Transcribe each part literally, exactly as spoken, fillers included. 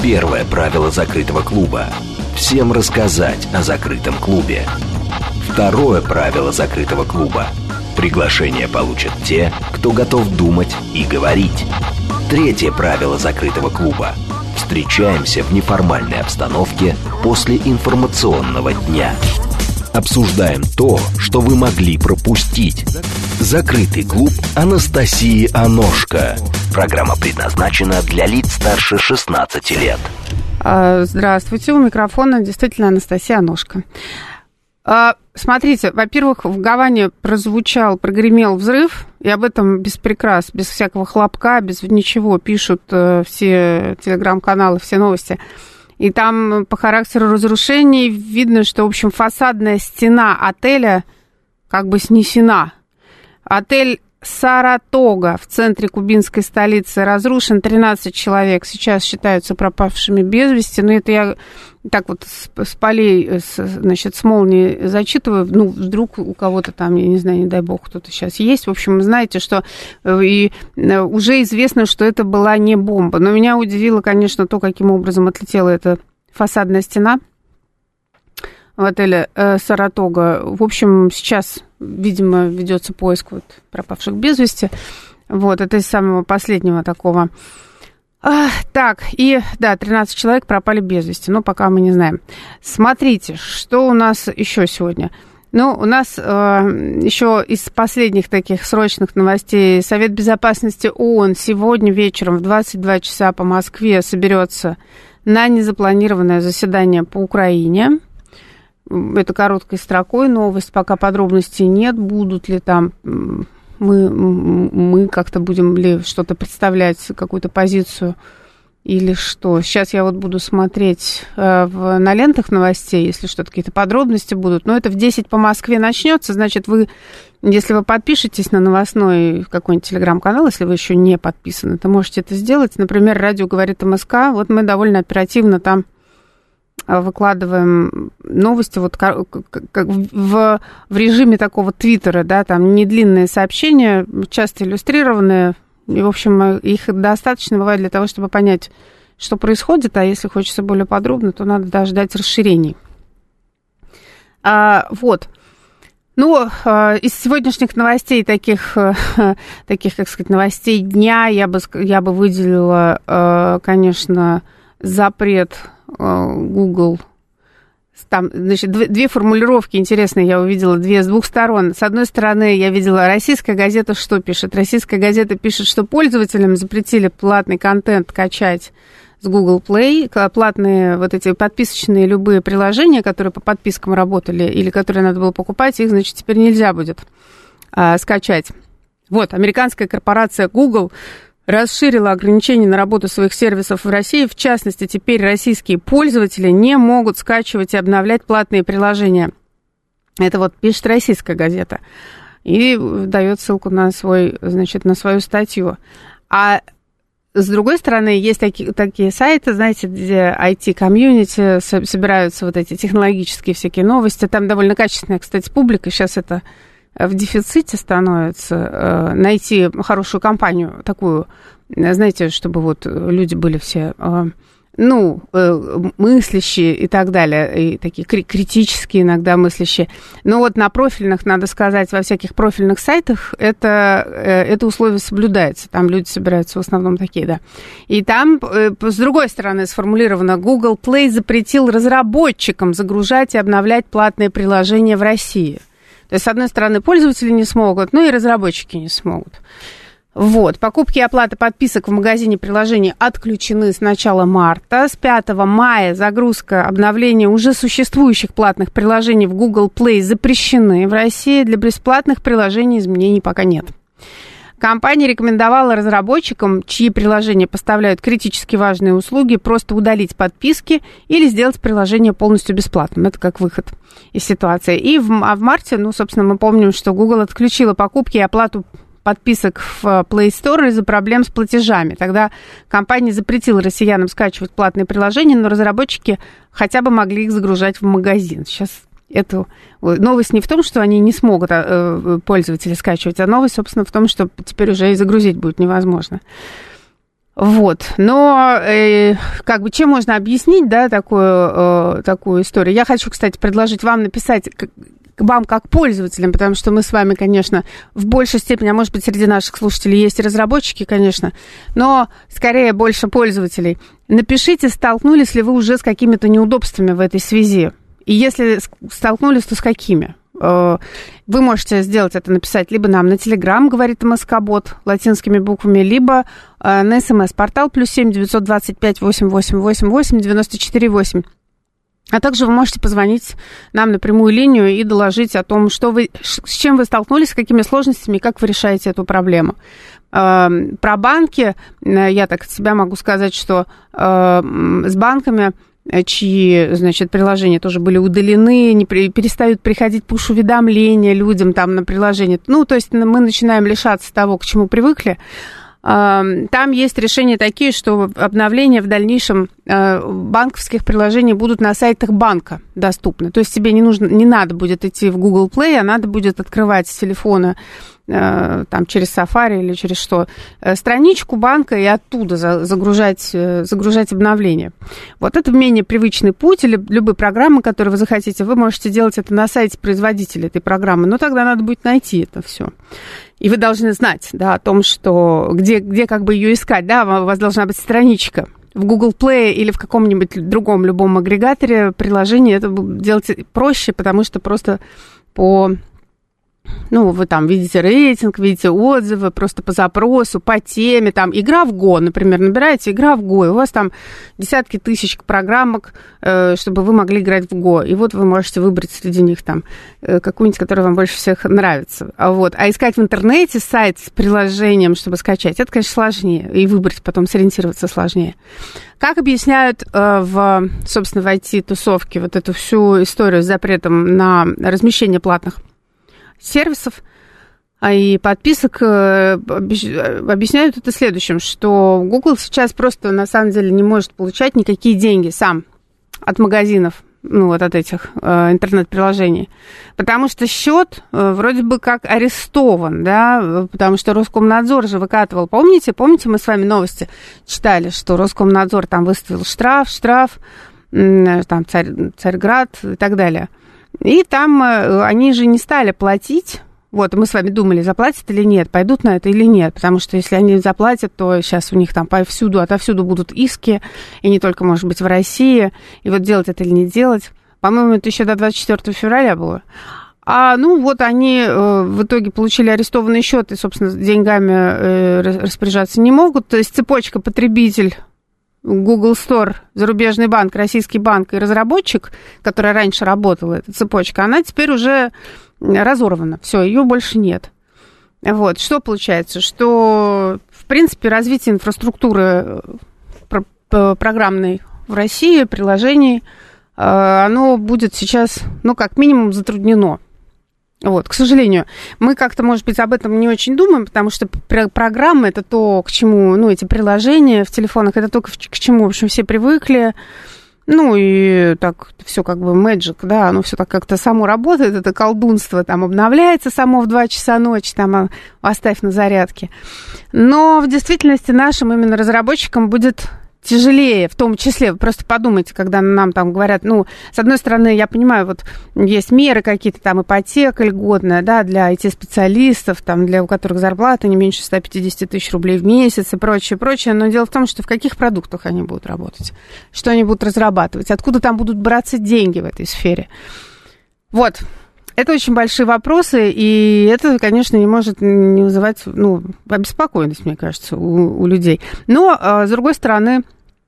Первое правило закрытого клуба – всем рассказать о закрытом клубе. Второе правило закрытого клуба – приглашение получат те, кто готов думать и говорить. Третье правило закрытого клуба – встречаемся в неформальной обстановке после информационного дня. Обсуждаем то, что вы могли пропустить. Закрытый клуб Анастасии Аношко. Программа предназначена для лиц старше шестнадцати лет. Здравствуйте, у микрофона действительно Анастасия Аношко. Смотрите, во-первых, в Гаване прозвучал, прогремел взрыв, и об этом без прикрас, без всякого хлопка, без ничего пишут все телеграм-каналы, все новости. И там по характеру разрушений видно, что, в общем, фасадная стена отеля как бы снесена. Отель Саратога в центре кубинской столицы разрушен, тринадцать человек сейчас считаются пропавшими без вести. Но это я так вот с, с полей, с, значит, с молнии зачитываю. Ну, вдруг у кого-то там, я не знаю, не дай бог, кто-то сейчас есть. В общем, знаете, что и уже известно, что это была не бомба. Но меня удивило, конечно, то, каким образом отлетела эта фасадная стена в отеле э, Саратога. В общем, сейчас, видимо, ведется поиск вот пропавших без вести. Вот, это из самого последнего такого. А, так, и, да, тринадцать человек пропали без вести, но пока мы не знаем. Смотрите, что у нас еще сегодня. Ну, у нас э, еще из последних таких срочных новостей Совет Безопасности ООН сегодня вечером в двадцать два часа по Москве соберется на незапланированное заседание по Украине. Это короткой строкой новость, пока подробностей нет. Будут ли там, мы, мы как-то будем ли что-то представлять, какую-то позицию или что. Сейчас я вот буду смотреть э, в, на лентах новостей, если что-то, какие-то подробности будут. Но это в десять по Москве начнется, значит, вы, если вы подпишетесь на новостной какой-нибудь телеграм-канал, если вы еще не подписаны, то можете это сделать. Например, радио говорит МСК. Вот мы довольно оперативно там выкладываем новости вот как, как в, в режиме такого твиттера, да, там не длинные сообщения, часто иллюстрированные, и, в общем, их достаточно бывает для того, чтобы понять, что происходит, а если хочется более подробно, то надо дождать расширений. А, вот. Ну, из сегодняшних новостей, таких, таких, как сказать, новостей дня, я бы, я бы выделила, конечно, запрет Google. Там, значит, две формулировки интересные я увидела, две с двух сторон. С одной стороны, я видела, российская газета что пишет? Российская газета пишет, что пользователям запретили платный контент качать с Google Play, платные вот эти подписочные любые приложения, которые по подпискам работали или которые надо было покупать, их, значит, теперь нельзя будет а, скачать. Вот, американская корпорация Google расширила ограничения на работу своих сервисов в России. В частности, теперь российские пользователи не могут скачивать и обновлять платные приложения. Это вот пишет российская газета. И дает ссылку на, свой, значит, на свою статью. А с другой стороны, есть такие, такие сайты, знаете, где ай ти-комьюнити, собираются вот эти технологические всякие новости. Там довольно качественная, кстати, публика. Сейчас это в дефиците становится, найти хорошую компанию такую, знаете, чтобы вот люди были все, ну, мыслящие и так далее, и такие критические иногда мыслящие. Но вот на профильных, надо сказать, во всяких профильных сайтах это, это условие соблюдается. Там люди собираются в основном такие, да. И там, с другой стороны, сформулировано, Google Play запретил разработчикам загружать и обновлять платные приложения в России. То есть, с одной стороны, пользователи не смогут, ну и разработчики не смогут. Вот. Покупки и оплата подписок в магазине приложений отключены с начала марта. С пятого мая загрузка обновления уже существующих платных приложений в Google Play запрещены в России. Для бесплатных приложений изменений пока нет. Компания рекомендовала разработчикам, чьи приложения поставляют критически важные услуги, просто удалить подписки или сделать приложение полностью бесплатным. Это как выход из ситуации. И в, а в марте, ну, собственно, мы помним, что Google отключила покупки и оплату подписок в Play Store из-за проблем с платежами. Тогда компания запретила россиянам скачивать платные приложения, но разработчики хотя бы могли их загружать в магазин. Сейчас эту новость не в том, что они не смогут пользователи скачивать, а новость, собственно, в том, что теперь уже и загрузить будет невозможно. Вот, но э, как бы чем можно объяснить, да, такую, э, такую историю? Я хочу, кстати, предложить вам написать к, к вам как пользователям, потому что мы с вами, конечно, в большей степени, а может быть, среди наших слушателей есть и разработчики, конечно, но скорее больше пользователей. Напишите, столкнулись ли вы уже с какими-то неудобствами в этой связи, и если столкнулись, то с какими? Вы можете сделать это, написать либо нам на Телеграм, говорит МСК-бот, латинскими буквами, либо на СМС-портал плюс семь девятьсот двадцать пять восемь восемь восемь восемь девяносто четыре восемь. А также вы можете позвонить нам на прямую линию и доложить о том, что вы, с чем вы столкнулись, с какими сложностями, и как вы решаете эту проблему. Про банки, я так от себя могу сказать, что с банками, чьи, значит, приложения тоже были удалены, не при, перестают приходить пуш-уведомления людям там на приложение. Ну, то есть мы начинаем лишаться того, к чему привыкли. Там есть решения такие, что обновления в дальнейшем банковских приложений будут на сайтах банка доступны. То есть тебе не нужно, не надо будет идти в Google Play, а надо будет открывать с телефона там, через Safari или через что, страничку банка и оттуда загружать, загружать обновления. Вот это менее привычный путь, или любой программы, которую вы захотите, вы можете делать это на сайте производителя этой программы, но тогда надо будет найти это все. И вы должны знать, да, о том, что где, где как бы ее искать, да, у вас должна быть страничка. В Google Play или в каком-нибудь другом любом агрегаторе приложения это делать проще, потому что просто по... Ну, вы там видите рейтинг, видите отзывы, просто по запросу, по теме, там, игра в Го, например, набираете игра в Го, и у вас там десятки тысяч программок, чтобы вы могли играть в Го, и вот вы можете выбрать среди них там какую-нибудь, которая вам больше всех нравится. Вот. А искать в интернете сайт с приложением, чтобы скачать, это, конечно, сложнее, и выбрать потом, сориентироваться сложнее. Как объясняют в, собственно, в ай ти-тусовке вот эту всю историю с запретом на размещение платных сервисов и подписок, объясняют это следующим, что Google сейчас просто на самом деле не может получать никакие деньги сам от магазинов, ну вот от этих э, интернет-приложений, потому что счет э, вроде бы как арестован, да, потому что Роскомнадзор же выкатывал, помните, помните, мы с вами новости читали, что Роскомнадзор там выставил штраф, штраф, э, там Царь, Царьград и так далее. И там они же не стали платить. Вот, мы с вами думали, заплатят или нет, пойдут на это или нет. Потому что если они заплатят, то сейчас у них там повсюду, отовсюду будут иски. И не только, может быть, в России. И вот делать это или не делать. По-моему, это еще до двадцать четвёртого февраля было. А, ну, вот они э, в итоге получили арестованный счет и, собственно, деньгами э, распоряжаться не могут. То есть цепочка потребитель... Google Store, зарубежный банк, российский банк и разработчик, которая раньше работала, эта цепочка, она теперь уже разорвана. Все, ее больше нет. Вот. Что получается? Что, в принципе, развитие инфраструктуры программной в России, приложений, оно будет сейчас, ну, как минимум, затруднено. Вот, к сожалению, мы как-то, может быть, об этом не очень думаем, потому что программы — это то, к чему, ну, эти приложения в телефонах, это то, к чему, в общем, все привыкли. Ну, и так все как бы magic, да, оно все так как-то само работает, это колдунство там обновляется само в два часа ночи, там оставь на зарядке. Но в действительности нашим именно разработчикам будет... тяжелее, в том числе, вы просто подумайте, когда нам там говорят, ну, с одной стороны, я понимаю, вот есть меры какие-то, там, ипотека льготная, да, для ай ти-специалистов, там, для у которых зарплата не меньше сто пятьдесят тысяч рублей в месяц и прочее, прочее, но дело в том, что в каких продуктах они будут работать, что они будут разрабатывать, откуда там будут браться деньги в этой сфере. Вот. Это очень большие вопросы, и это, конечно, не может не вызывать, ну, обеспокоенность, мне кажется, у, у людей. Но, с другой стороны,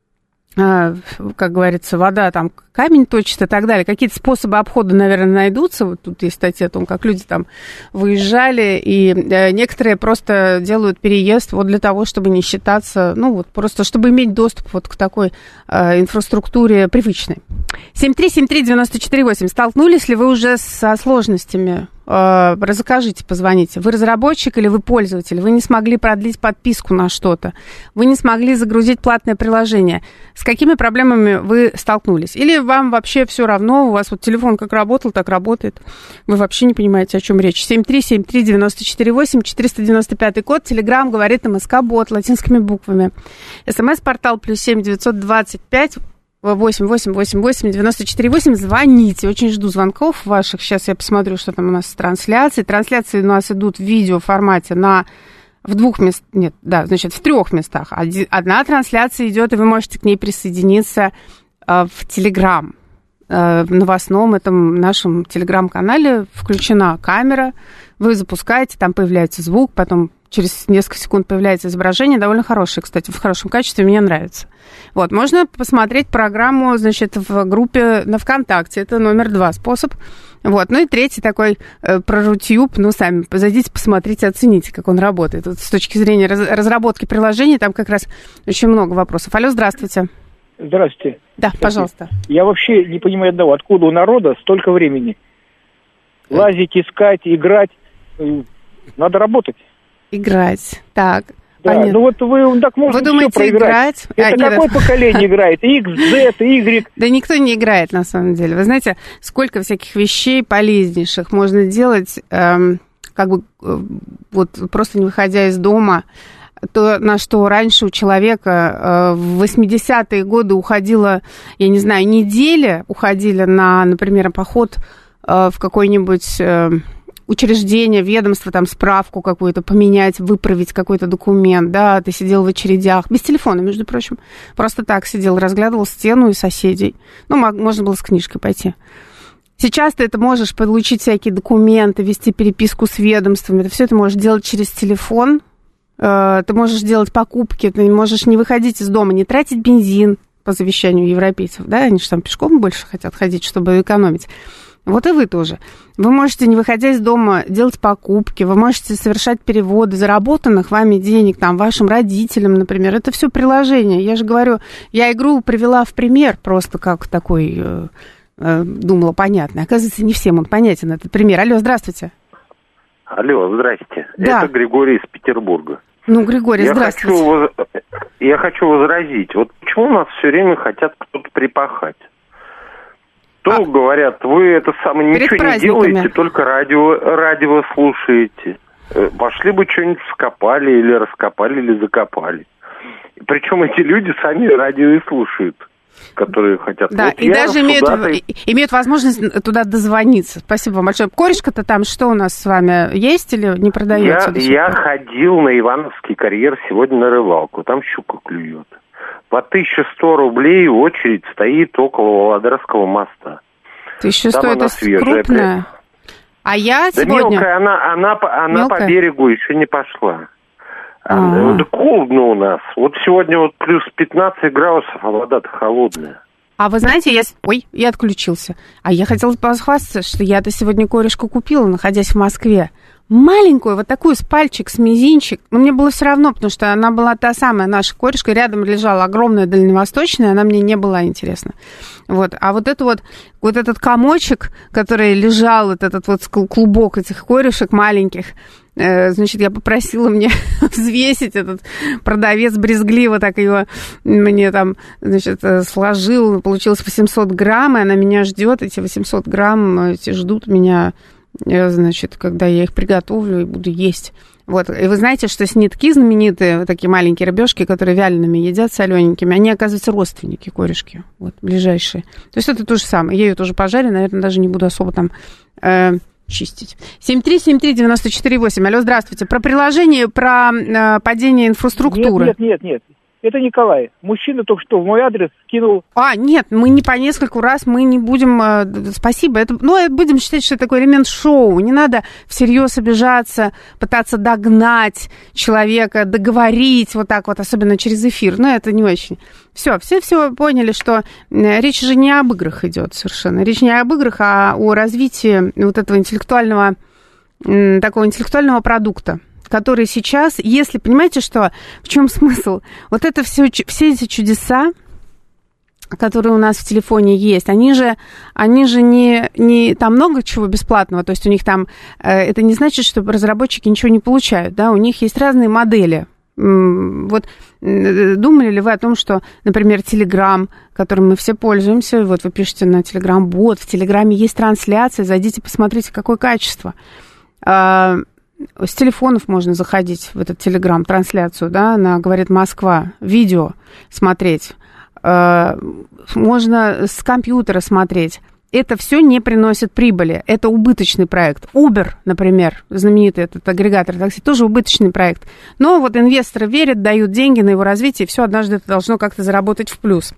как говорится, вода там камень точит и так далее. Какие-то способы обхода, наверное, найдутся. Вот тут есть статья о том, как люди там выезжали, и некоторые просто делают переезд вот для того, чтобы не считаться, ну, вот просто чтобы иметь доступ вот к такой э, инфраструктуре привычной. семь три семь три девяносто четыре восемь. Столкнулись ли вы уже со сложностями э, закажите, позвоните. Вы разработчик или вы пользователь? Вы не смогли продлить подписку на что-то. Вы не смогли загрузить платное приложение. С какими проблемами вы столкнулись? Или вам вообще все равно, у вас вот телефон как работал, так работает. Вы вообще не понимаете, о чем речь. семь три семь три девять четыре восемь, четыреста девяносто пятый код, Телеграм говорит МСК-бот латинскими буквами. СМС-портал плюс семь девятьсот двадцать пять восемь восемь восемь восемь девяносто четыре восемь. Звоните. Очень жду звонков ваших. Сейчас я посмотрю, что там у нас с трансляцией. Трансляции у нас идут в видеоформате на... В двух местах, нет, да, значит, в трех местах. Одна трансляция идет, и вы можете к ней присоединиться э, в Телеграм. Э, в новостном этом нашем Телеграм-канале включена камера. Вы запускаете, там появляется звук, потом через несколько секунд появляется изображение. Довольно хорошее, кстати, в хорошем качестве, мне нравится. Вот, можно посмотреть программу, значит, в группе на ВКонтакте. Это номер два способ. Вот, ну и третий такой э, про Рутюб, ну, сами зайдите, посмотрите, оцените, как он работает. Вот с точки зрения раз, разработки приложений там как раз очень много вопросов. Алло, здравствуйте. Здравствуйте. Да, пожалуйста. Я вообще не понимаю одного, откуда у народа столько времени? Лазить, искать, играть. Надо работать. Играть, так. Да, понятно. ну вот вы так можете Вы думаете, все проиграть. играть? Это а, какое нет. поколение играет? X, Z, Y? Да никто не играет, на самом деле. Вы знаете, сколько всяких вещей полезнейших можно делать, эм, как бы э, вот просто не выходя из дома. То, на что раньше у человека э, в восьмидесятые годы уходила, я не знаю, неделя, уходили на, например, поход э, в какой-нибудь... Э, учреждение, ведомство, там, справку какую-то поменять, выправить какой-то документ, да, ты сидел в очередях, без телефона, между прочим, просто так сидел, разглядывал стену и соседей. Ну, можно было с книжкой пойти. Сейчас ты это можешь получить всякие документы, вести переписку с ведомствами, ты все это можешь делать через телефон, ты можешь делать покупки, ты можешь не выходить из дома, не тратить бензин по завещанию европейцев, да, они же там пешком больше хотят ходить, чтобы экономить. Вот и вы тоже. Вы можете, не выходя из дома, делать покупки, вы можете совершать переводы заработанных вами денег, там, вашим родителям, например. Это все приложение. Я же говорю, я игру привела в пример, просто как такой, э, э, думала, понятно. Оказывается, не всем он понятен, этот пример. Алло, здравствуйте. Алло, здрасте. Да. Это Григорий из Петербурга. Ну, Григорий, я здравствуйте. Хочу воз... Я хочу возразить. Вот почему у нас все время хотят кто-то припахать? То а, говорят, вы это самое ничего не делаете, только радио, радио слушаете. Пошли бы что-нибудь вскопали или раскопали, или закопали. Причем эти люди сами радио и слушают, которые хотят. Да, вот и даже имеют, имеют возможность туда дозвониться. Спасибо вам большое. Корешка-то там что у нас с вами есть или не продается? Я, я ходил на Ивановский карьер сегодня на рыбалку. Там щука клюет. По тысяче сто рублей очередь стоит около Володарского моста. тысяча сто это крупная? А я да сегодня... мелкая, она, она, она по берегу еще не пошла. А-а-а. Да холодно у нас. Вот сегодня вот плюс пятнадцать градусов, а вода-то холодная. А вы знаете, я... Ой, я отключился. А я хотела похвастаться, что я-то сегодня корешку купила, находясь в Москве. Маленькую, вот такую, с пальчик, с мизинчик. Но мне было все равно, потому что она была та самая наша корешка. Рядом лежала огромная дальневосточная, она мне не была интересна. Вот. А вот это вот, вот этот комочек, который лежал, вот этот вот клубок этих корешек маленьких, э, значит, я попросила мне взвесить этот продавец брезгливо, так его мне там, значит, сложил. Получилось восемьсот грамм, и она меня ждет. Эти восемьсот грамм эти ждут меня... Значит, когда я их приготовлю и буду есть. Вот. И вы знаете, что снитки знаменитые, вот такие маленькие рыбешки, которые вялеными едят, солененькими, они, оказывается, родственники корешки, вот, ближайшие. То есть это то же самое. Я ее тоже пожарю, наверное, даже не буду особо там э, чистить. семь три семь три девять четыре восемь. Алло, здравствуйте. Про приложение, про э, падение инфраструктуры. Нет, нет, нет, нет. Это Николай. Мужчина только что в мой адрес скинул... А, нет, мы не по нескольку раз, мы не будем... Э, спасибо. Это, ну, будем считать, что это такой элемент шоу. Не надо всерьез обижаться, пытаться догнать человека, договорить вот так вот, особенно через эфир. Но это не очень. Все, все все поняли, что речь же не об играх идет совершенно. Речь не об играх, а о развитии вот этого интеллектуального, такого интеллектуального продукта, который сейчас, если, понимаете, что, в чем смысл? Вот это все, все эти чудеса, которые у нас в телефоне есть, они же, они же не, не... Там много чего бесплатного, то есть у них там... Это не значит, что разработчики ничего не получают, да, у них есть разные модели. Вот думали ли вы о том, что, например, Telegram, которым мы все пользуемся, вот вы пишете на Telegram-бот, в Телеграме есть трансляция, зайдите, посмотрите, какое качество. С телефонов можно заходить в этот Telegram-трансляцию, да, на «Говорит Москва», видео смотреть, можно с компьютера смотреть. Это все не приносит прибыли. Это убыточный проект. Uber, например, знаменитый этот агрегатор такси, тоже убыточный проект. Но вот инвесторы верят, дают деньги на его развитие, и все однажды это должно как-то заработать в плюс.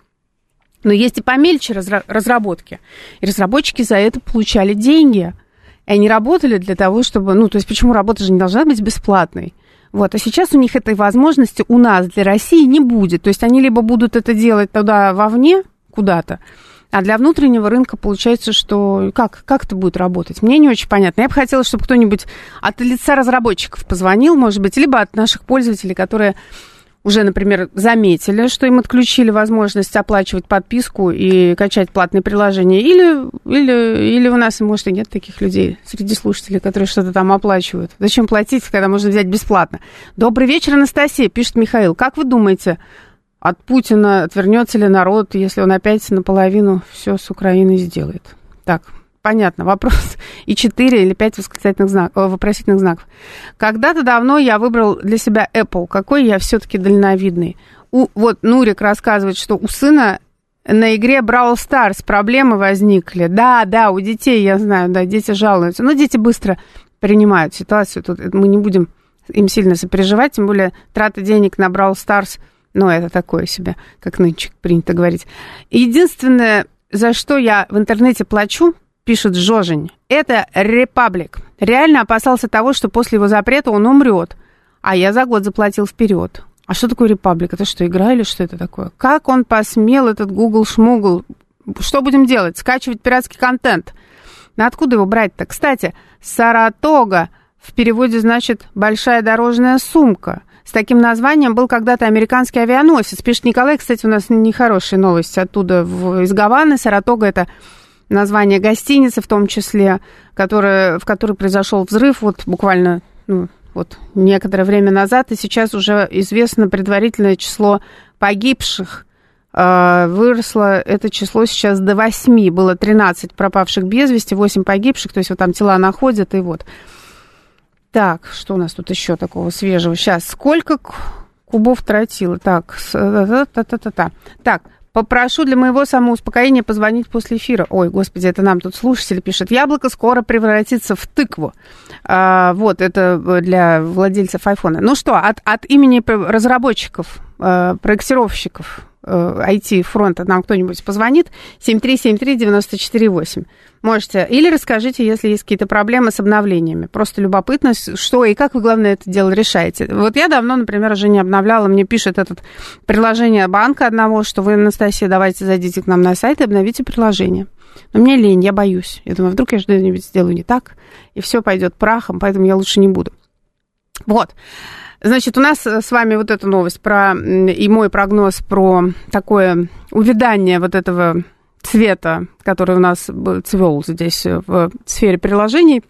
Но есть и помельче разработки. И разработчики за это получали деньги. И они работали для того, чтобы... Ну, то есть почему работа же не должна быть бесплатной? Вот, а сейчас у них этой возможности у нас для России не будет. То есть они либо будут это делать туда вовне, куда-то, а для внутреннего рынка получается, что как, как это будет работать? Мне не очень понятно. Я бы хотела, чтобы кто-нибудь от лица разработчиков позвонил, может быть, либо от наших пользователей, которые уже, например, заметили, что им отключили возможность оплачивать подписку и качать платные приложения. Или, или, или у нас, может, и нет таких людей среди слушателей, которые что-то там оплачивают. Зачем платить, когда можно взять бесплатно? Добрый вечер, Анастасия, пишет Михаил. Как вы думаете, от Путина отвернется ли народ, если он опять наполовину все с Украиной сделает? Так, понятно, вопрос. И четыре или пять восклицательных знаков, вопросительных знаков. Когда-то давно я выбрал для себя Apple. Какой я все-таки дальновидный. У, вот Нурик рассказывает, что у сына на игре Brawl Stars проблемы возникли. Да, да, у детей, я знаю, да, дети жалуются. Но дети быстро принимают ситуацию. Тут мы не будем им сильно сопереживать, тем более трата денег на Brawl Stars. Ну, это такое себе, как нынче принято говорить. Единственное, за что я в интернете плачу, пишет Жожень, это Republic. Реально опасался того, что после его запрета он умрет. А я за год заплатил вперед. А что такое Republic? Это что, игра или что это такое? Как он посмел, этот Google-шмугл? Что будем делать? Скачивать пиратский контент? Но откуда его брать-то? Кстати, Саратога в переводе значит «большая дорожная сумка». С таким названием был когда-то американский авианосец. Пишет Николай, кстати, у нас нехорошие новости оттуда, в, из Гаваны. Саратога – это название гостиницы, в том числе, которая, в которой произошел взрыв вот буквально ну, вот, некоторое время назад. И сейчас уже известно предварительное число погибших. Выросло это число сейчас до восьми. Было тринадцать пропавших без вести, восемь погибших. То есть вот там тела находят, и вот... Так, что у нас тут еще такого свежего? Сейчас, сколько кубов тротила? Так, та-та-та-та-та. Так, попрошу для моего самоуспокоения позвонить после эфира. Ой, господи, это нам тут слушатель пишет. Яблоко скоро превратится в тыкву. А, вот, это для владельцев айфона. Ну что, от, от имени разработчиков, проектировщиков ай ти-фронта нам кто-нибудь позвонит? семь три семь три девять четыре восемь. Можете. Или расскажите, если есть какие-то проблемы с обновлениями. Просто любопытно, что и как вы, главное, это дело решаете. Вот я давно, например, уже не обновляла. Мне пишет это приложение банка одного, что вы, Анастасия, давайте зайдите к нам на сайт и обновите приложение. Но мне лень, я боюсь. Я думаю, вдруг я что-нибудь сделаю не так, и все пойдет прахом, поэтому я лучше не буду. Вот. Значит, у нас с вами вот эта новость про, и мой прогноз про такое увядание вот этого цвета, который у нас цвел здесь в сфере приложений.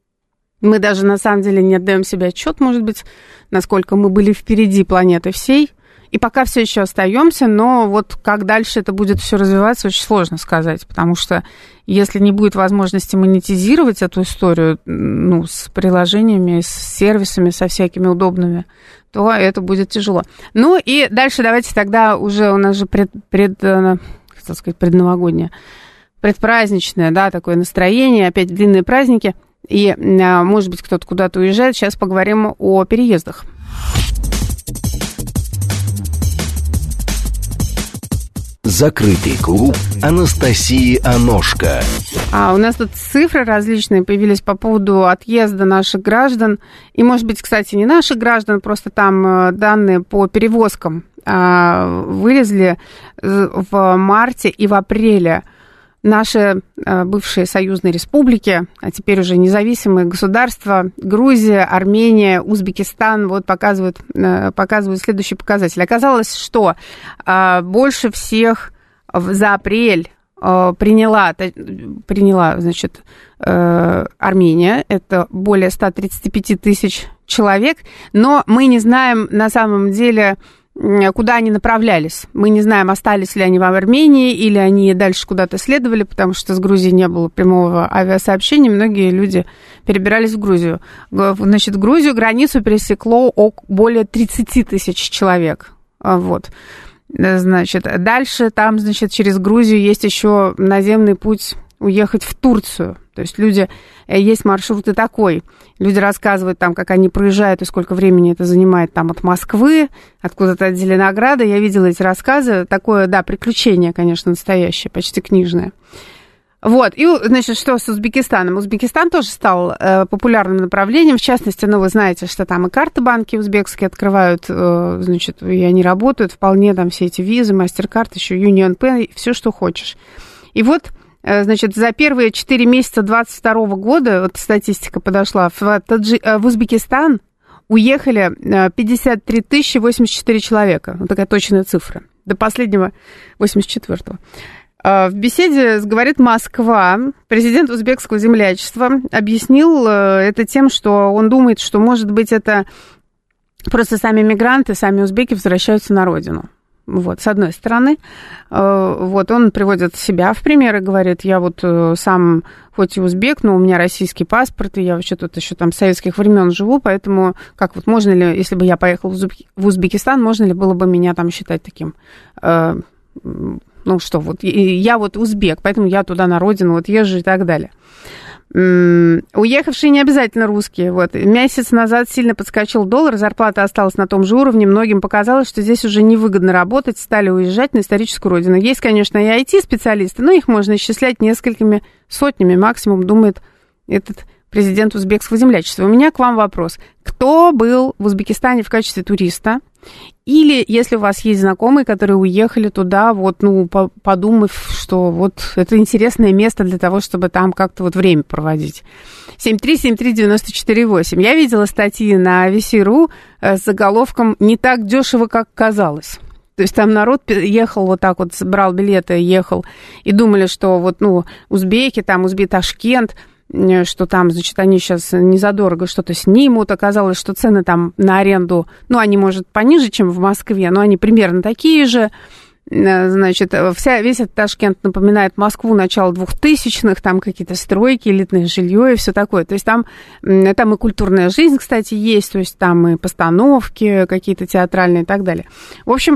Мы даже, на самом деле, не отдаем себе отчет, может быть, насколько мы были впереди планеты всей. И пока все еще остаемся, но вот как дальше это будет все развиваться, очень сложно сказать, потому что если не будет возможности монетизировать эту историю, ну, с приложениями, с сервисами, со всякими удобными, то это будет тяжело. Ну и дальше давайте тогда уже у нас же пред, пред, как сказать, предновогоднее, предпраздничное, да, такое настроение, опять длинные праздники, и, может быть, кто-то куда-то уезжает. Сейчас поговорим о переездах. Закрытый клуб Анастасии Аношко. А у нас тут цифры различные появились по поводу отъезда наших граждан. И, может быть, кстати, не наших граждан, просто там данные по перевозкам вылезли в марте и в апреле. Наши бывшие союзные республики, а теперь уже независимые государства, Грузия, Армения, Узбекистан, вот показывают, показывают следующий показатель. Оказалось, что больше всех за апрель приняла, приняла, значит, Армения, это более ста тридцати пяти тысяч человек, но мы не знаем на самом деле, куда они направлялись. Мы не знаем, остались ли они в Армении или они дальше куда-то следовали, потому что с Грузией не было прямого авиасообщения, многие люди перебирались в Грузию. Значит, в Грузию границу пересекло более тридцати тысяч человек. Вот. Значит, дальше там, значит, через Грузию есть еще наземный путь уехать в Турцию. То есть люди, есть маршрут и такой. Люди рассказывают там, как они проезжают и сколько времени это занимает там от Москвы, откуда-то от Зеленограда. Я видела эти рассказы. Такое, да, приключение, конечно, настоящее, почти книжное. Вот, и, значит, что с Узбекистаном? Узбекистан тоже стал э, популярным направлением, в частности, ну, вы знаете, что там и карты банки узбекские открывают, э, значит, и они работают вполне, там все эти визы, MasterCard, еще Union Pay, все, что хочешь. И вот, э, значит, за первые четыре месяца двадцать второго года, вот статистика подошла, в, Таджи, э, в Узбекистан уехали э, пятьдесят три тысячи восемьдесят четыре человека, вот такая точная цифра, до последнего восемьдесят четвёртого. В беседе с «Говорит Москва» президент узбекского землячества объяснил это тем, что он думает, что, может быть, это просто сами мигранты, сами узбеки возвращаются на родину. Вот, с одной стороны. Вот, он приводит себя в пример и говорит, я вот сам хоть и узбек, но у меня российский паспорт, и я вообще тут еще там с советских времен живу, поэтому как вот можно ли, если бы я поехал в Узбекистан, можно ли было бы меня там считать таким... Ну что, вот я вот узбек, поэтому я туда на родину вот езжу и так далее. Уехавшие не обязательно русские. Вот. Месяц назад сильно подскочил доллар, зарплата осталась на том же уровне. Многим показалось, что здесь уже невыгодно работать, стали уезжать на историческую родину. Есть, конечно, и ай ти-специалисты, но их можно исчислять несколькими сотнями максимум, думает этот президент узбекского землячества. У меня к вам вопрос. Кто был в Узбекистане в качестве туриста? Или, если у вас есть знакомые, которые уехали туда, вот, ну, подумав, что вот это интересное место для того, чтобы там как-то вот время проводить. семь три семь три девять четыре восемь. Я видела статьи на ви си точка ру с заголовком «Не так дешево, как казалось». То есть там народ ехал вот так вот, брал билеты, ехал, и думали, что вот, ну, узбеки, там, Узбек-Ташкент, что там, значит, они сейчас незадорого что-то снимут. Оказалось, что цены там на аренду, ну, они, может, пониже, чем в Москве, но они примерно такие же. Значит, вся, весь этот Ташкент напоминает Москву начала двухтысячных, там какие-то стройки, элитное жилье и все такое. То есть там, там и культурная жизнь, кстати, есть, то есть там и постановки какие-то театральные и так далее. В общем,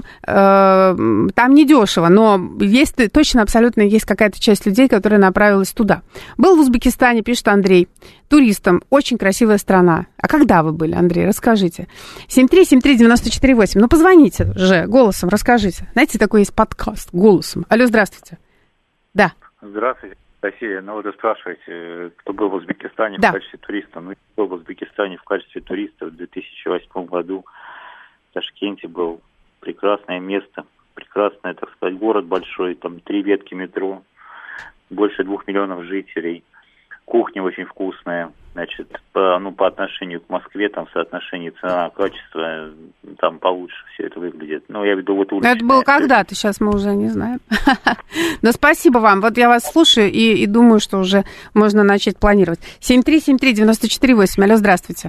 там недешево, но есть точно абсолютно есть какая-то часть людей, которая направилась туда. Был в Узбекистане, пишет Андрей, туристом. Очень красивая страна. А когда вы были, Андрей? Расскажите. семь три семь три девять четыре восемь. Ну, позвоните же голосом, расскажите. Знаете, такой есть подкаст голосом. Алло, здравствуйте. Да. Здравствуйте, Россия. Ну, вы спрашиваете, кто был в Узбекистане да. в качестве туриста. Ну, кто был в Узбекистане в качестве туриста в две тысячи восьмом году. В Ташкенте был прекрасное место. Прекрасный, так сказать, город большой. Там три ветки метро. Больше двух миллионов жителей. Кухня очень вкусная, значит, по, ну, по отношению к Москве, там, в соотношении цена-качество, там получше все это выглядит. Ну, я веду вот уличная. Это было когда-то, сейчас мы уже не знаем. Но спасибо вам, вот я вас слушаю и, и думаю, что уже можно начать планировать. семь три семь три девять четыре восемь, алло, здравствуйте.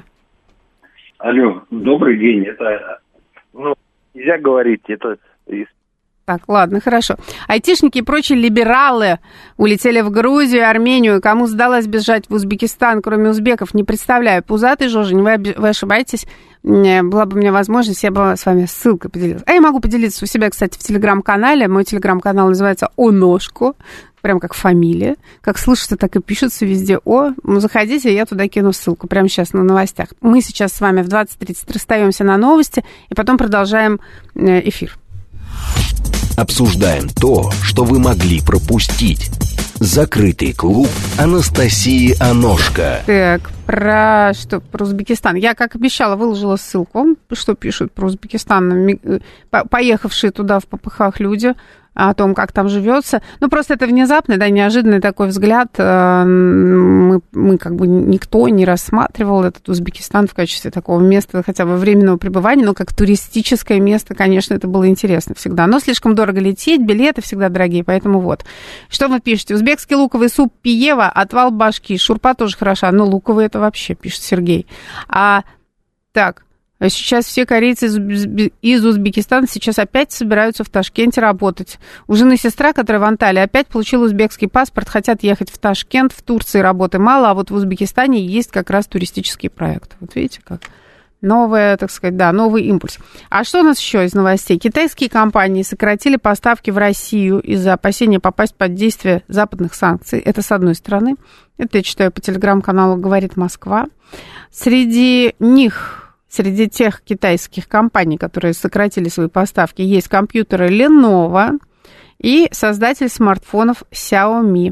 Алло, добрый день, это, ну, нельзя говорить, это... Так, ладно, хорошо. Айтишники и прочие либералы улетели в Грузию, Армению. Кому сдалось бежать в Узбекистан, кроме узбеков, не представляю. Пузатый Жожень, вы, вы ошибаетесь. Была бы у меня возможность, я бы с вами ссылкой поделилась. А я могу поделиться у себя, кстати, в телеграм-канале. Мой телеграм-канал называется «Оношко». Прям как фамилия. Как слышится, так и пишется везде «О». Ну, заходите, я туда кину ссылку прямо сейчас на новостях. Мы сейчас с вами в двадцать тридцать расстаемся на новости и потом продолжаем эфир. Обсуждаем то, что вы могли пропустить. Закрытый клуб Анастасии Оношко. Так, про что? Про Узбекистан. Я, как обещала, выложила ссылку, что пишут про Узбекистан. Поехавшие туда в попыхах люди о том, как там живется. Ну, просто это внезапный, да, неожиданный такой взгляд. Мы, мы как бы никто не рассматривал этот Узбекистан в качестве такого места, хотя бы временного пребывания, но как туристическое место, конечно, это было интересно всегда. Но слишком дорого лететь, билеты всегда дорогие, поэтому вот. Что вы пишете? Узбекский луковый суп пиева, отвал башки, шурпа тоже хороша, но луковый это вообще, пишет Сергей. А так... Сейчас все корейцы из Узбекистана сейчас опять собираются в Ташкенте работать. У жены сестра, которая в Анталии, опять получила узбекский паспорт, хотят ехать в Ташкент, в Турции работы мало, а вот в Узбекистане есть как раз туристический проект. Вот видите как? Новая, так сказать, да, новый импульс. А что у нас еще из новостей? Китайские компании сократили поставки в Россию из-за опасения попасть под действие западных санкций. Это с одной стороны. Это я читаю по телеграм-каналу «Говорит Москва». Среди них... Среди тех китайских компаний, которые сократили свои поставки, есть компьютеры Lenovo и создатель смартфонов Xiaomi.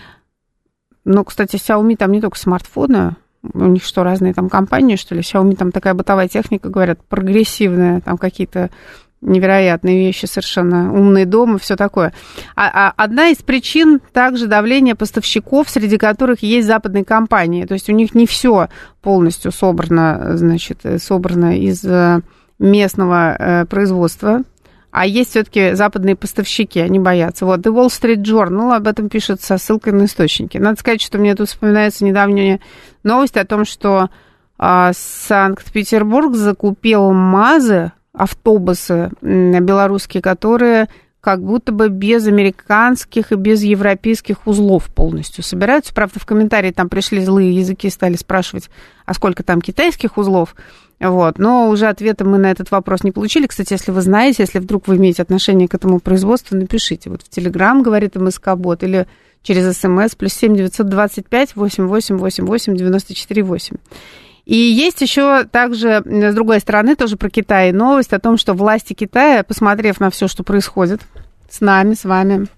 Ну, кстати, Xiaomi там не только смартфоны, у них что, разные там компании, что ли? Xiaomi там такая бытовая техника, говорят, прогрессивная, там какие-то невероятные вещи совершенно, умный дом и все такое. А, а одна из причин также давление поставщиков, среди которых есть западные компании. То есть у них не все полностью собрано, значит, собрано из местного производства, а есть все-таки западные поставщики, они боятся. Вот, The Wall Street Journal об этом пишет со ссылкой на источники. Надо сказать, что мне тут вспоминается недавняя новость о том, что а, Санкт-Петербург закупил МАЗы, автобусы белорусские, которые как будто бы без американских и без европейских узлов полностью собираются. Правда, в комментарии там пришли злые языки, стали спрашивать, а сколько там китайских узлов. Вот. Но уже ответа мы на этот вопрос не получили. Кстати, если вы знаете, если вдруг вы имеете отношение к этому производству, напишите. Вот в Телеграм, говорит МСК-бот, или через СМС, плюс семь девятьсот двадцать пять восемьдесят восемь восемьдесят восемь девяносто четыре восемь. И есть еще также, с другой стороны, тоже про Китай новость о том, что власти Китая, посмотрев на все, что происходит с нами, с вами,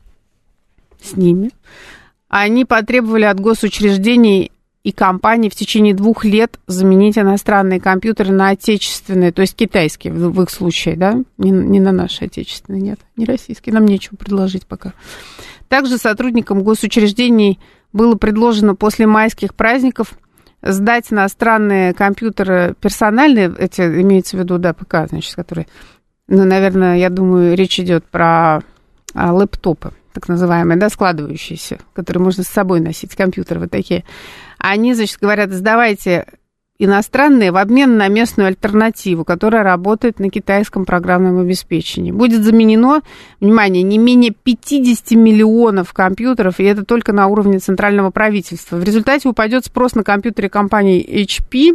с ними, они потребовали от госучреждений и компаний в течение двух лет заменить иностранные компьютеры на отечественные, то есть китайские в их случае, да, не, не на наши отечественные, нет, не российские, нам нечего предложить пока. Также сотрудникам госучреждений было предложено после майских праздников сдать иностранные компьютеры персональные, эти имеется в виду, да, ПК, значит, которые, ну, наверное, я думаю, речь идет про а, лэптопы, так называемые, да, складывающиеся, которые можно с собой носить, компьютеры вот такие. Они, значит, говорят, сдавайте иностранные в обмен на местную альтернативу, которая работает на китайском программном обеспечении. Будет заменено, внимание, не менее пятьдесят миллионов компьютеров, и это только на уровне центрального правительства. В результате упадет спрос на компьютеры компаний эйч пи,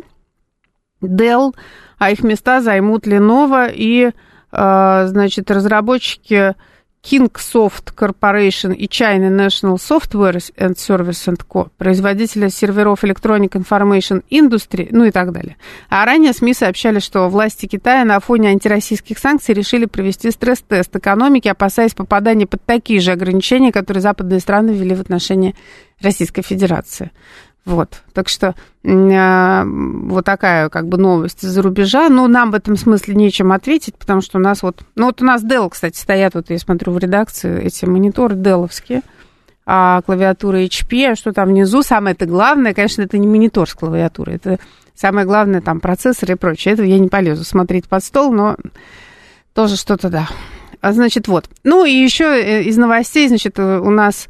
Dell, а их места займут Lenovo и, значит, разработчики Kingsoft Corporation и China National Software and Service and Co., производителя серверов Electronic Information Industry, ну и так далее. А ранее СМИ сообщали, что власти Китая на фоне антироссийских санкций решили провести стресс-тест экономики, опасаясь попадания под такие же ограничения, которые западные страны ввели в отношении Российской Федерации. Вот, так что э, вот такая как бы новость из-за рубежа. Но нам в этом смысле нечем ответить, потому что у нас вот... Ну вот у нас Dell, кстати, стоят, вот я смотрю в редакции, эти мониторы Dell-овские, а клавиатура эйч пи, а что там внизу, самое-то главное, конечно, это не монитор с клавиатурой, это самое главное там процессор и прочее. Это я не полезу смотреть под стол, но тоже что-то, да. А, значит, вот. Ну и еще из новостей, значит, у нас...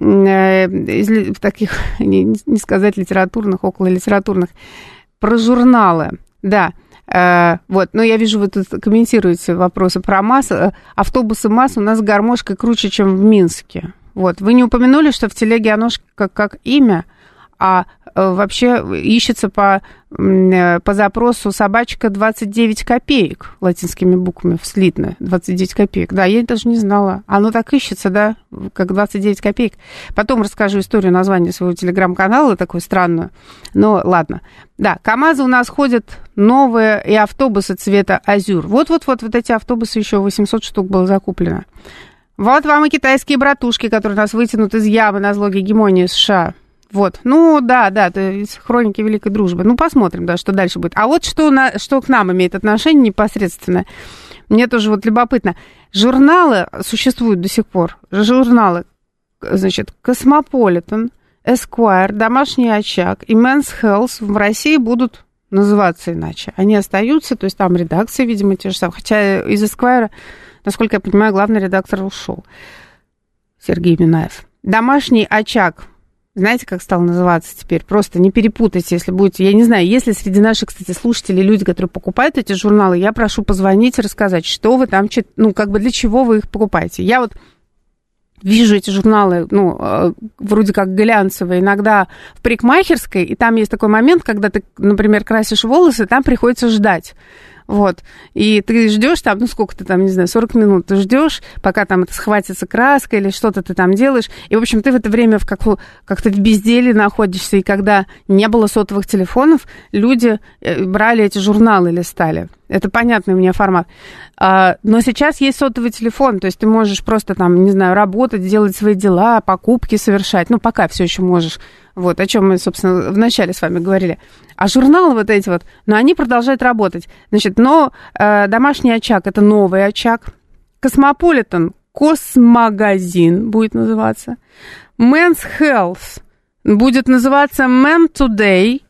из таких, не, не сказать литературных, около литературных, про журналы, да, э, вот, но я вижу, вы тут комментируете вопросы про МАЗ, автобусы МАЗ у нас с гармошкой круче, чем в Минске, вот, вы не упомянули, что в телеге оно как, как имя, а вообще ищется по, по запросу собачка двадцать девять копеек латинскими буквами слитно, двадцать девять копеек. Да, я даже не знала. Оно так ищется, да, как двадцать девять копеек. Потом расскажу историю названия своего телеграм-канала, такую странную. Но ладно. Да, КАМАЗы у нас ходят новые и автобусы цвета азюр. Вот-вот-вот, вот эти автобусы еще восемьсот штук было закуплено. Вот вам и китайские братушки, которые нас вытянут из ямы на зло гегемонии США. Вот, ну да, да, это из хроники Великой Дружбы. Ну, посмотрим, да, что дальше будет. А вот что, на, что к нам имеет отношение непосредственно. мне тоже вот любопытно. Журналы существуют до сих пор. Журналы, значит, Cosmopolitan, Esquire, Домашний очаг и Men's Health в России будут называться иначе. Они остаются, то есть там редакции, видимо, те же самые. Хотя из Esquire, насколько я понимаю, главный редактор ушел. Сергей Минаев. Домашний очаг. Знаете, как стал называться теперь? Просто не перепутайте, если будете... Я не знаю, если среди наших, кстати, слушателей люди, которые покупают эти журналы, я прошу позвонить и рассказать, что вы там... Ну, как бы для чего вы их покупаете. Я вот вижу эти журналы, ну, вроде как глянцевые, иногда в парикмахерской, и там есть такой момент, когда ты, например, красишь волосы, там приходится ждать. Вот, и ты ждешь там, ну, сколько ты там, не знаю, сорок минут ты ждешь, пока там это схватится краска или что-то ты там делаешь, и, в общем, ты в это время в как, как-то в безделье находишься, и когда не было сотовых телефонов, люди брали эти журналы, листали. Это понятный у меня формат. Но сейчас есть сотовый телефон, то есть ты можешь просто там, не знаю, работать, делать свои дела, покупки совершать, ну, пока все еще можешь. Вот, о чем мы, собственно, вначале с вами говорили. А журналы вот эти вот, но они продолжают работать. Значит, но э, Домашний очаг – это новый очаг. Cosmopolitan – Космагазин будет называться. Men's Health будет называться Men Today.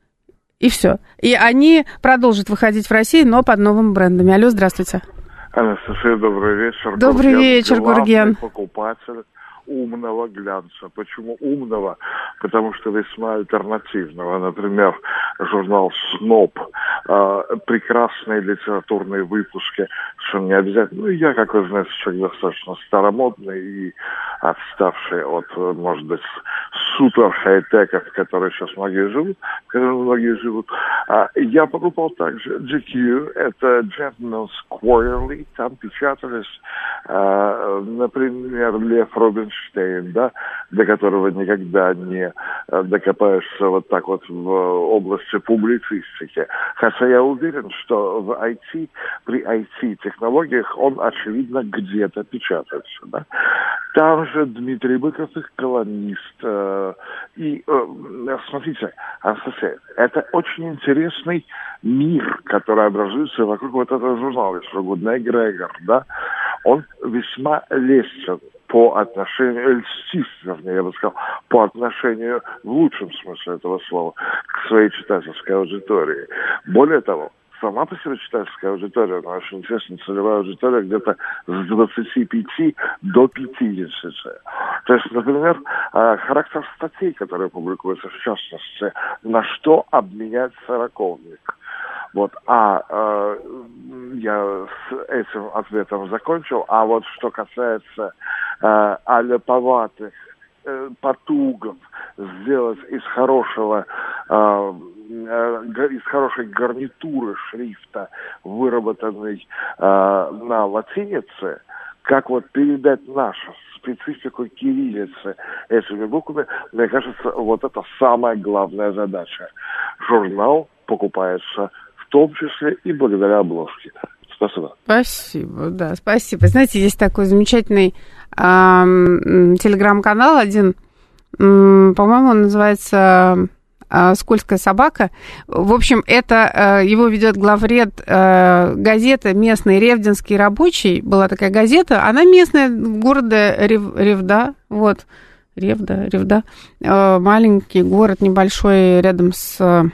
И все. И они продолжат выходить в России, но под новыми брендами. Алло, здравствуйте. Анастасия, добрый вечер. Добрый Гурген, вечер, Гурген. Покупатель умного глянца. Почему умного? Потому что весьма альтернативного. Например, журнал «Сноб», э, прекрасные литературные выпуски, что не обязательно. Ну, я, как вы знаете, человек достаточно старомодный и отставший от, может быть, супер хай-теков, которые сейчас многие живут, которые многие живут. А я покупал также джи кью, это Gentleman's Quarterly, там печатались, а, например, Лев Рубинштейн, да, до которого никогда не докопаешься вот так вот в области публицистики. Хотя я уверен, что в ай ти, при ай ти-технологиях он, очевидно, где-то печатается, да. Там же Дмитрий Быков, их колонист. И, смотрите, Анастасия, это очень интересный мир, который образуется вокруг вот этого журнала, если угодно, Эгрегор, да. Он весьма лестен по отношению, льстив, вернее, я бы сказал, по отношению, в лучшем смысле этого слова, к своей читательской аудитории. Более того, сама по себе читательская аудитория, она очень интересная целевая аудитория, где-то с двадцати пяти до пятидесяти. То есть, например, характер статей, которые публикуются, в частности, на что обменять сороковник. Вот, а э, я с этим ответом закончил. А вот что касается э, аляповатых э, потугов сделать из хорошего, э, э, из хорошей гарнитуры шрифта, выработанной э, на латинице, как вот передать нашу специфику кириллицы этими буквами, мне кажется, вот это самая главная задача. Журнал покупается в том числе и благодаря обложке. Спасибо. Спасибо, да, спасибо. Знаете, есть такой замечательный э, телеграм-канал один, э, по-моему, он называется э, «Скользкая собака». В общем, это э, его ведет главред э, газеты местный «Ревдинский рабочий». Была такая газета, она местная, города Рев, Ревда, вот, Ревда, Ревда, э, маленький город, небольшой, рядом с...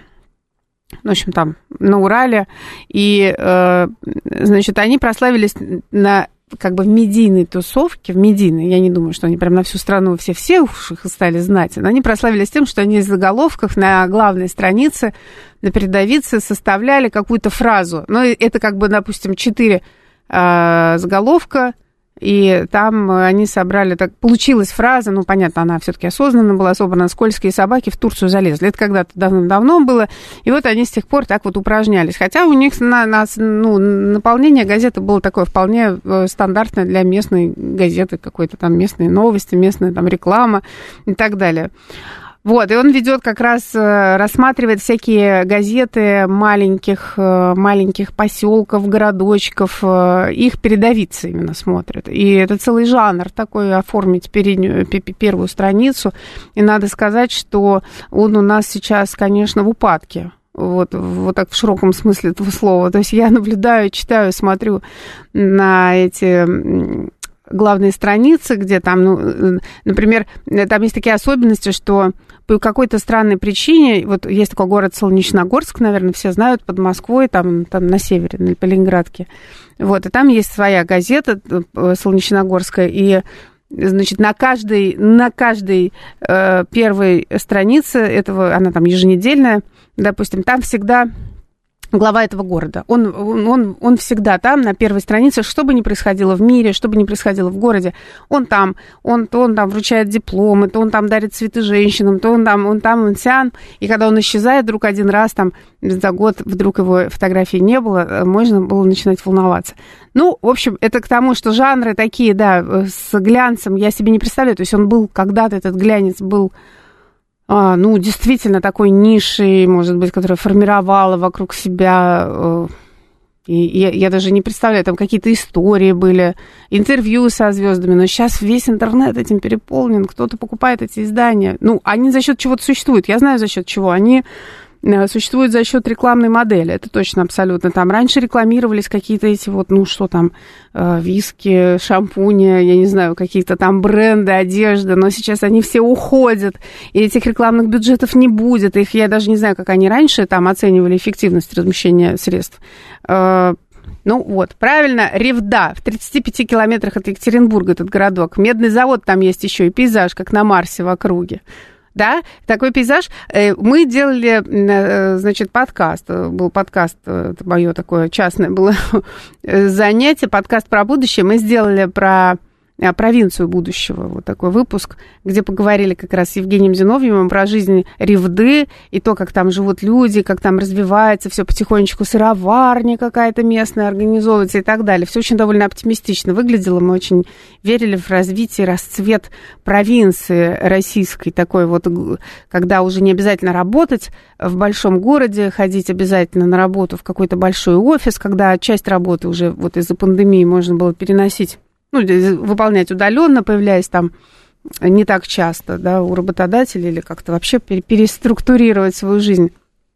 в общем, там, на Урале, и, э, значит, они прославились на, как бы, в медийной тусовке, в медийной, я не думаю, что они прям на всю страну все-все уж их стали знать, но они прославились тем, что они в заголовках на главной странице, на передовице составляли какую-то фразу, ну, это, как бы, допустим, четыре э, заголовка, и там они собрали, так получилась фраза, ну, понятно, она все-таки осознанно была собрана: «Скользкие собаки в Турцию залезли». Это когда-то давным-давно было, и вот они с тех пор так вот упражнялись. Хотя у них на, на, ну, наполнение газеты было такое вполне стандартное для местной газеты, какой-то там местные новости, местная там реклама и так далее. Вот, и он ведет как раз, рассматривает всякие газеты маленьких, маленьких поселков, городочков, их передовицы именно смотрит. И это целый жанр такой, оформить переднюю, первую страницу. И надо сказать, что он у нас сейчас, конечно, в упадке. вот, вот так в широком смысле этого слова. То есть я наблюдаю, читаю, смотрю на эти главные страницы, где там, ну, например, там есть такие особенности, что по какой-то странной причине, вот есть такой город Солнечногорск, наверное, все знают, под Москвой, там, там на севере, на Ленинградке, вот, и там есть своя газета Солнечногорская, и, значит, на каждой, на каждой э, первой странице этого, она там еженедельная, допустим, там всегда глава этого города. Он, он, он всегда там, на первой странице, что бы ни происходило в мире, что бы ни происходило в городе, он там, он, то он там вручает дипломы, то он там дарит цветы женщинам, то он там, он там, он сян. И когда он исчезает вдруг один раз, там, за год вдруг его фотографии не было, можно было начинать волноваться. Ну, в общем, это к тому, что жанры такие, да, с глянцем я себе не представляю. То есть он был когда-то, этот глянец был... А, ну, действительно, такой нишей, может быть, которая формировала вокруг себя, э, и я, я даже не представляю, там какие-то истории были, интервью со звездами, но сейчас весь интернет этим переполнен, кто-то покупает эти издания. Ну, они за счет чего-то существуют, я знаю, за счет чего. Они существуют за счет рекламной модели, это точно абсолютно. Там раньше рекламировались какие-то эти вот, ну, что там, виски, шампуни, я не знаю, какие-то там бренды, одежда, но сейчас они все уходят, и этих рекламных бюджетов не будет. Их, я даже не знаю, как они раньше там оценивали эффективность размещения средств. Ну вот, правильно, Ревда, в тридцати пяти километрах от Екатеринбурга этот городок. Медный завод там есть еще, и пейзаж, как на Марсе в округе. Да, такой пейзаж. Мы делали, значит, подкаст. Был подкаст, это мое такое частное было занятие, подкаст про будущее. Мы сделали про провинцию будущего, вот такой выпуск, где поговорили как раз с Евгением Зиновьевым про жизнь Ревды и то, как там живут люди, как там развивается все потихонечку, сыроварня какая-то местная организовывается и так далее. Все очень довольно оптимистично выглядело. Мы очень верили в развитие, расцвет провинции российской, такой вот, когда уже не обязательно работать в большом городе, ходить обязательно на работу в какой-то большой офис, когда часть работы уже вот из-за пандемии можно было переносить, ну, выполнять удаленно, появляясь там не так часто, да, у работодателя или как-то вообще переструктурировать свою жизнь.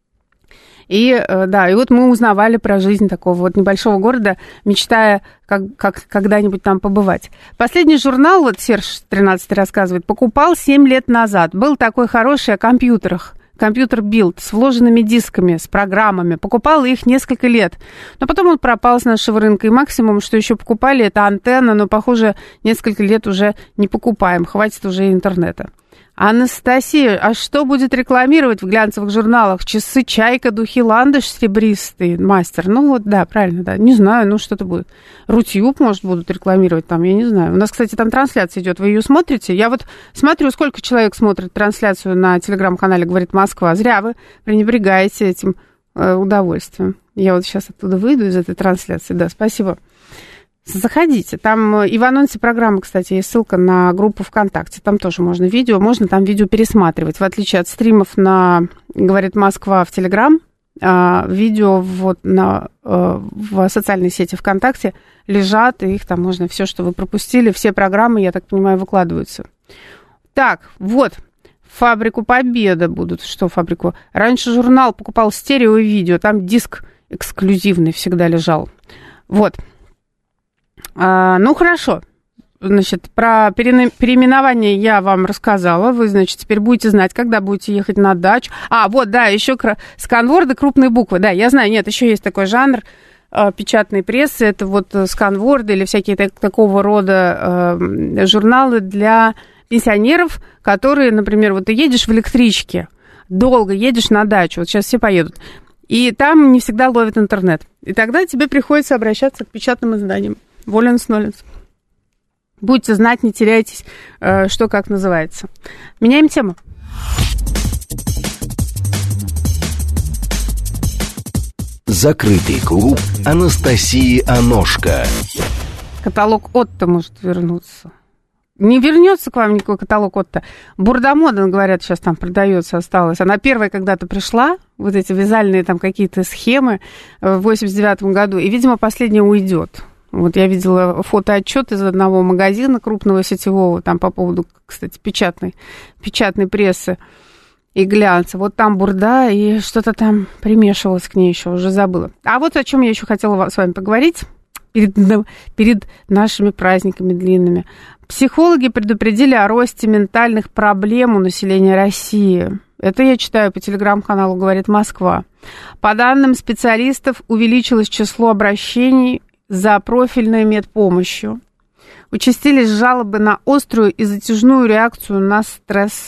И, да, и вот мы узнавали про жизнь такого вот небольшого города, мечтая как, как когда-нибудь там побывать. Последний журнал, вот Серж тринадцатый рассказывает, покупал семь лет назад. Был такой хороший о компьютерах. Компьютер Билд с вложенными дисками, с программами. Покупала их несколько лет. Но потом он пропал с нашего рынка. И максимум, что еще покупали, это антенна. Но, похоже, несколько лет уже не покупаем. Хватит уже интернета. Анастасия, а что будет рекламировать в глянцевых журналах? Часы «Чайка», духи «Ландыш» серебристый, мастер. Ну вот, да, правильно, да. Не знаю, ну что-то будет. Рутюб, может, будут рекламировать там, я не знаю. У нас, кстати, там трансляция идет. Вы ее смотрите? Я вот смотрю, сколько человек смотрит трансляцию на телеграм-канале «Говорит Москва». Зря вы пренебрегаете этим э, удовольствием. Я вот сейчас оттуда выйду из этой трансляции. Да, спасибо. Заходите. Там и в анонсе программы, кстати, есть ссылка на группу ВКонтакте. Там тоже можно видео. Можно там видео пересматривать. В отличие от стримов на «Говорит Москва» в Телеграм, видео вот на, в социальной сети ВКонтакте лежат, и их там можно, все, что вы пропустили, все программы, я так понимаю, выкладываются. Так, вот. «Фабрику Победа» будут. Что фабрику? Раньше журнал покупал стерео и видео. Там диск эксклюзивный всегда лежал. Вот. А, ну, хорошо. Значит, про переименование я вам рассказала. Вы, значит, теперь будете знать, когда будете ехать на дачу. А, вот, да, еще сканворды, крупные буквы. Да, я знаю, нет, еще есть такой жанр э, печатной прессы. Это вот сканворды или всякие так, такого рода э, журналы для пенсионеров, которые, например, вот ты едешь в электричке, долго едешь на дачу, вот сейчас все поедут, и там не всегда ловит интернет. И тогда тебе приходится обращаться к печатным изданиям. Воленс-ноленс. Будете знать, не теряйтесь, что как называется. Меняем тему. Закрытый клуб Анастасии Аношко. Каталог Отто может вернуться. Не вернется к вам никакой каталог Отто. Бурдамоден, говорят, сейчас там продается, осталось. Она первая когда-то пришла, вот эти вязальные там какие-то схемы в восемьдесят девятом году, и, видимо, последняя уйдет. Вот я видела фотоотчет из одного магазина крупного сетевого, там по поводу, кстати, печатной, печатной прессы. и глянца. Вот там бурда, и что-то там примешивалось к ней еще, уже забыла. А вот о чем я еще хотела с вами поговорить перед, перед нашими праздниками длинными. Психологи предупредили о росте ментальных проблем у населения России. Это я читаю по телеграм-каналу «Говорит Москва». По данным специалистов, увеличилось число обращений за профильной медпомощью. Участились жалобы на острую и затяжную реакцию на стресс,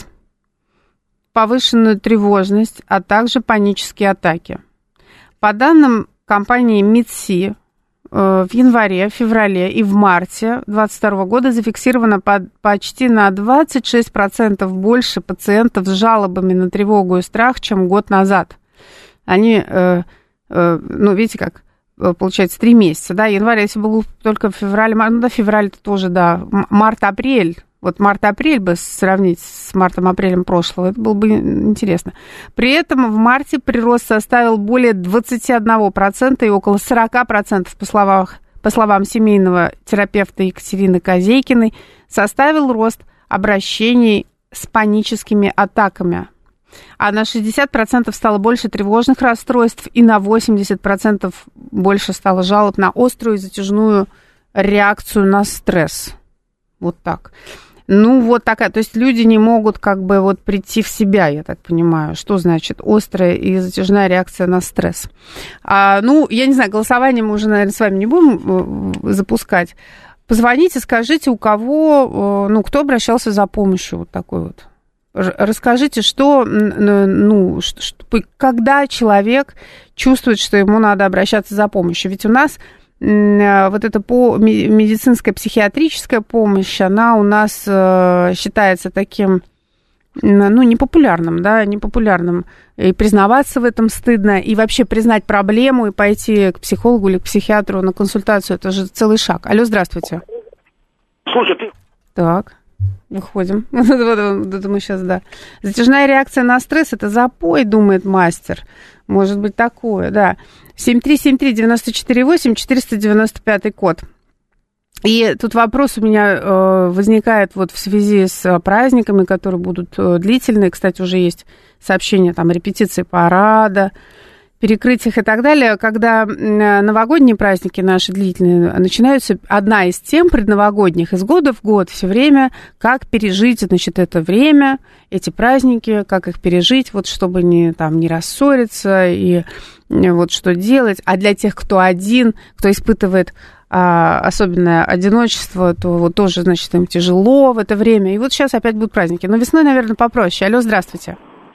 повышенную тревожность, а также панические атаки. По данным компании МИДСИ, в январе, феврале и в марте две тысячи двадцать второго года зафиксировано почти на двадцать шесть процентов больше пациентов с жалобами на тревогу и страх, чем год назад. Они, э, э, ну, видите, как получается, три месяца, да, январь, если был только февраль, ну, да, февраль это тоже, да, март-апрель, вот март-апрель бы сравнить с мартом-апрелем прошлого, это было бы интересно. При этом в марте прирост составил более двадцать один процент и около сорок процентов, по словам, по словам семейного терапевта Екатерины Козейкиной, составил рост обращений с паническими атаками. А на шестьдесят процентов стало больше тревожных расстройств и на восемьдесят процентов больше стало жалоб на острую и затяжную реакцию на стресс. Вот так. Ну, вот такая. То есть люди не могут как бы вот прийти в себя, я так понимаю. Что значит острая и затяжная реакция на стресс? А, ну, я не знаю, голосование мы уже, наверное, с вами не будем запускать. Позвоните, скажите, у кого, ну, кто обращался за помощью вот такой вот. Расскажите, что, ну, что, когда человек чувствует, что ему надо обращаться за помощью. Ведь у нас вот эта по медицинская психиатрическая помощь, она у нас считается таким, ну, непопулярным, да, непопулярным. И признаваться в этом стыдно, и вообще признать проблему и пойти к психологу или к психиатру на консультацию, это же целый шаг. Алло, здравствуйте. Слушай, ты... Так, выходим. Вот это мы сейчас, да. Затяжная реакция на стресс – это запой, думает мастер. Может быть такое, да. семь три семь три девять четыре восемь четыреста девяносто пятый код. И тут вопрос у меня э, возникает вот в связи с праздниками, которые будут э, длительные. Кстати, уже есть сообщения там репетиции парада, перекрытиях и так далее. Когда новогодние праздники наши длительные начинаются, одна из тем предновогодних из года в год все время, как пережить, значит, это время, эти праздники, как их пережить, вот чтобы не, там, не рассориться и вот что делать. А для тех, кто один, кто испытывает а, особенное одиночество, то вот тоже, значит, им тяжело в это время. И вот сейчас опять будут праздники. Но весной, наверное, попроще. Алло, здравствуйте.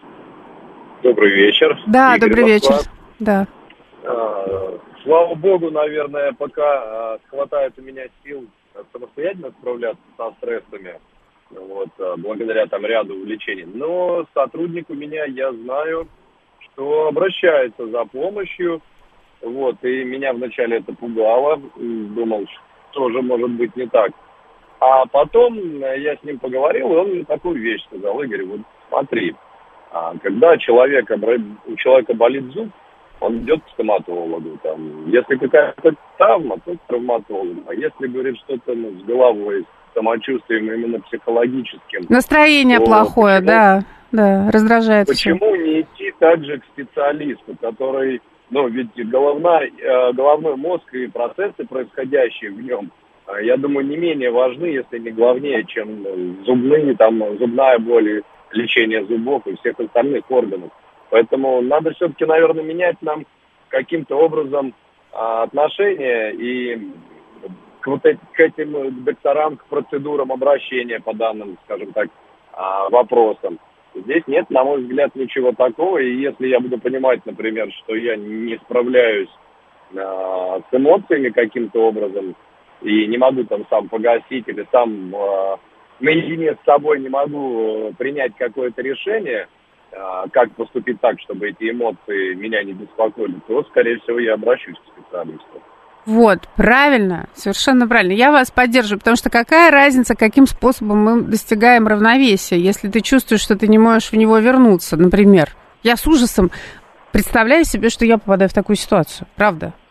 Добрый вечер. Да, Игорь, добрый Москва. вечер. Да. А, слава богу, наверное, пока а, хватает у меня сил самостоятельно справляться со стрессами, вот, а, благодаря там ряду увлечений. Но сотрудник у меня, я знаю, что обращается за помощью, вот, и меня вначале это пугало, думал, что же может быть не так. А потом я с ним поговорил, и он мне такую вещь сказал: Игорь, вот смотри, когда человек, у человека болит зуб, он идет к стоматологу. Там. Если какая-то травма, то к травматологу. А если, говорит, что-то ну, с головой, с самочувствием именно психологическим... Настроение то плохое, почему, да, да, раздражает. Почему все. Не идти также к специалисту, который... Ну, ведь головная, головной мозг и процессы, происходящие в нем, я думаю, не менее важны, если не главнее, чем зубные, там, зубная боль, лечение зубов и всех остальных органов. Поэтому надо все-таки, наверное, менять нам каким-то образом а, отношения и к вот эти, к этим докторам, к процедурам обращения по данным, скажем так, а, вопросам. Здесь нет, на мой взгляд, ничего такого. И если я буду понимать, например, что я не справляюсь а, с эмоциями каким-то образом и не могу там сам погасить или сам... А, наедине с собой не могу принять какое-то решение, как поступить так, чтобы эти эмоции меня не беспокоили, то, скорее всего, я обращусь к специалисту. Вот, правильно, совершенно правильно. Я вас поддерживаю, потому что какая разница, каким способом мы достигаем равновесия, если ты чувствуешь, что ты не можешь в него вернуться, например. Я с ужасом представляю себе, что я попадаю в такую ситуацию, правда.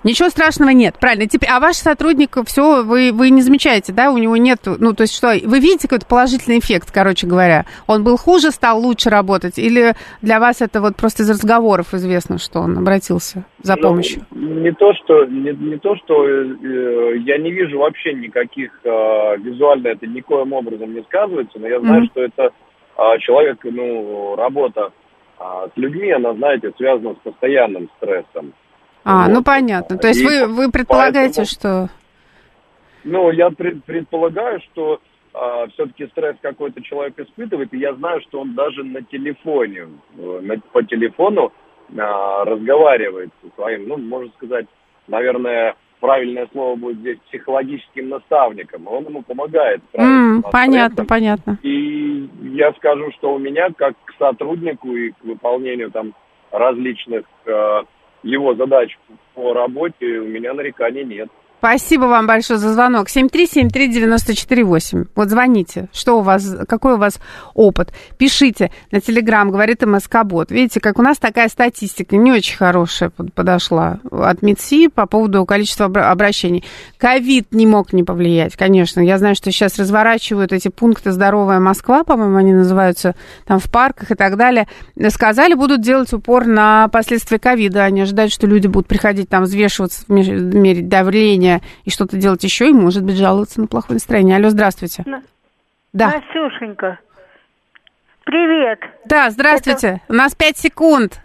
Ничего страшного нет, правильно. Теперь, а ваш сотрудник, все, вы, вы не замечаете, да, у него нет, ну, то есть что, вы видите какой-то положительный эффект, короче говоря? Он был хуже, стал лучше работать? Или для вас это вот просто из разговоров известно, что он обратился за помощью? Ну, не то, что, не, не то, что э, я не вижу вообще никаких, э, визуально это никоим образом не сказывается, но я знаю, mm-hmm. что это э, человек, ну, работа э, с людьми, она, знаете, связана с постоянным стрессом. А, вот. ну понятно. То есть и вы, вы предполагаете, поэтому, что... Ну, я пред, предполагаю, что а, все-таки стресс какой-то человек испытывает, и я знаю, что он даже на телефоне, на, по телефону а, разговаривает со своим, ну, можно сказать, наверное, правильное слово будет здесь психологическим наставником. Он ему помогает. Mm, понятно, понятно. И я скажу, что у меня, как к сотруднику и к выполнению там различных... А, его задач по работе у меня нареканий нет. Спасибо вам большое за звонок. семь три семь три девять четыре восемь. Вот звоните. Что у вас, какой у вас опыт? Пишите на Телеграм, говорит МСК-бот. Видите, как у нас такая статистика не очень хорошая подошла от МИДСИ по поводу количества обращений. Ковид не мог не повлиять, конечно. Я знаю, что сейчас разворачивают эти пункты «Здоровая Москва», по-моему, они называются, там в парках и так далее. Сказали, будут делать упор на последствия ковида. Они ожидают, что люди будут приходить там взвешиваться, мерить давление и что-то делать еще, и, может быть, жаловаться на плохое настроение. Алло, здравствуйте. На... Да. Настюшенька, привет. Да, здравствуйте. Это... У нас пять секунд.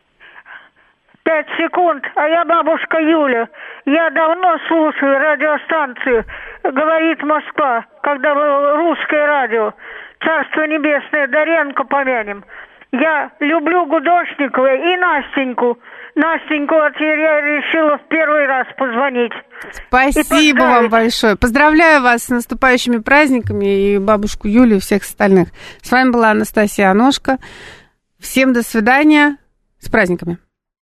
Пять секунд, а я бабушка Юля. Я давно слушаю радиостанцию «Говорит Москва», когда было русское радио. Царство небесное, Доренко помянем. Я люблю Гудошникова и Настеньку. Настеньку, вот я решила в первый раз позвонить. Спасибо вам большое. Поздравляю вас с наступающими праздниками и бабушку Юлю, и всех остальных. С вами была Анастасия Аношко. Всем до свидания. С праздниками.